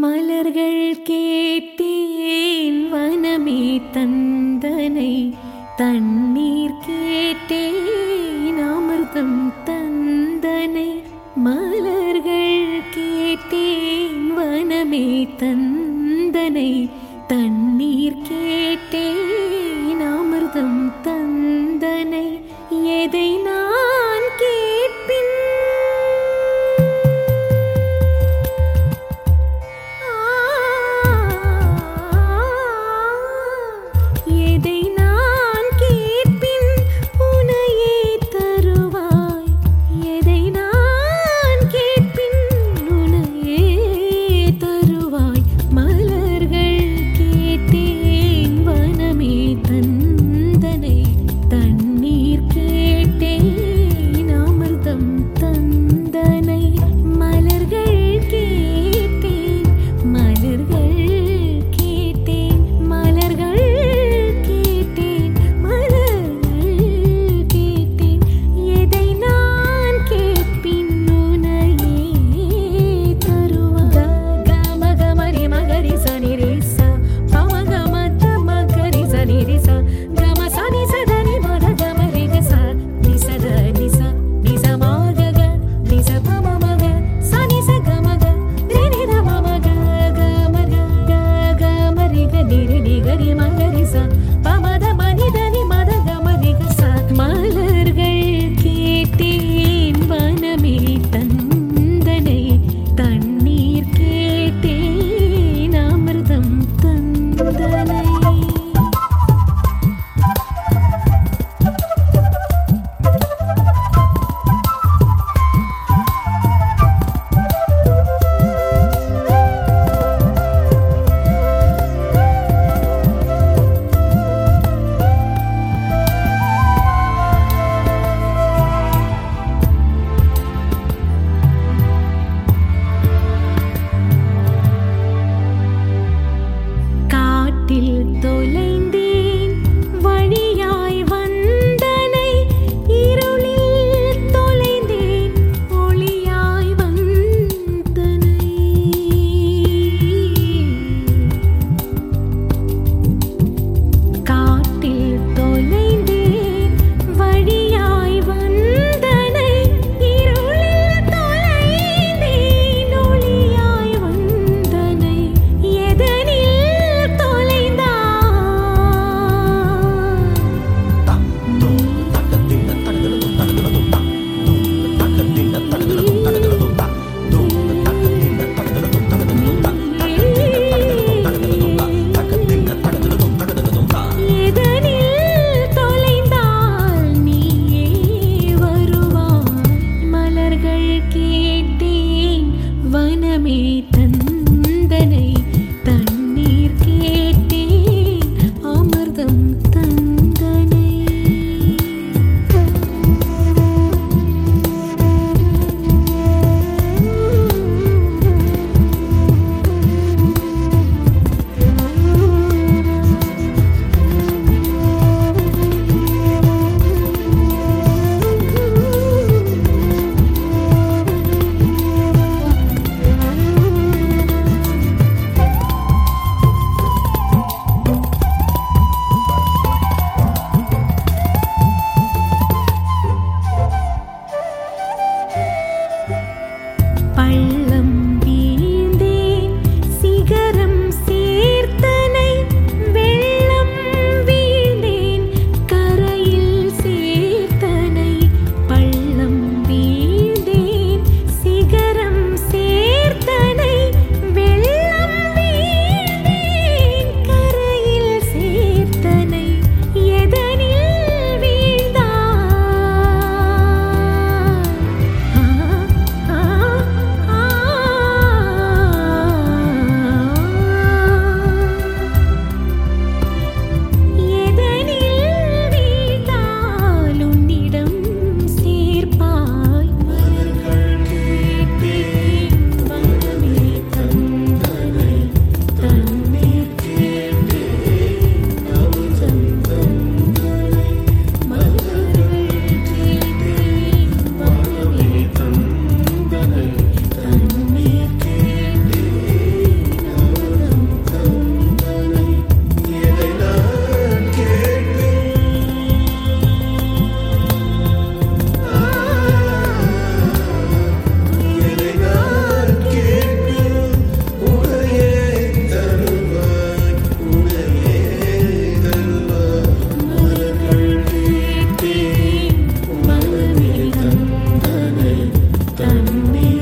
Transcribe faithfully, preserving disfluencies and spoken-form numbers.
மலர்கள் கேட்டேன் வனமே தந்தனை, தண்ணீர் கேட்டேன் அமிர்தம் தந்தனை. மலர்கள் கேட்டேன் வனமே தந்தனை, தண்ணீர் கேட்டேன் அமிர்தம் தந்தனை. எதை நான் கேட்பின் எதை நான் கேட்பின் உனையே தருவாய். எதை நான் கேட்பின் உனையே தருவாய். மலர்கள் கேட்டேன் வனமே தந்தனை, தண்ணீர் கேட்டேன் அமிர்தம் தந்தனை. மலர்கள் கேட்டேன் மலர்கள் கேட்டேன் மலர்கள் கேட்டேன் மலர்கள் கேட்டேன். எதை நான் கேட்பின் உனையே தருவாய். கம கமரி மகரி சனி ரிசா பம கம தம கரி சனி ரிசா கம சனி சதனி மத கமரி கசா நிசத நிச நிச மக நிச பம மக சனி ச கம க ரினி த மம க கம க கமரி க நிரி நிகரி மகரி ச பம த மனி தனி மத கமரி கசா. மலர்கள் கேட்டேன் வனமே தந்தனை, தண்ணீர் கேட்டேன் அமிர்தம் தந்தனை. காட்டில் தொலைந்தேன் வழியாய் வந்தனை, இருளில் தொலைந்தேன் ஒளியாய் வந்தனை. காட்டில் தொலைந்தேன் வழியாய் வந்தனை, இருளில் தொலைந்தேன் ஒளியாய் வந்தனை. எதனில் தொலைந்தாய் எதனில் தொலைந்தால் நீயே வருவாய். மலர்கள் கேட்டேன் வனமே தந்தனை, தண்ணீர் கேட்டேன் அமிர்தம் தந்தனை. கண்ணே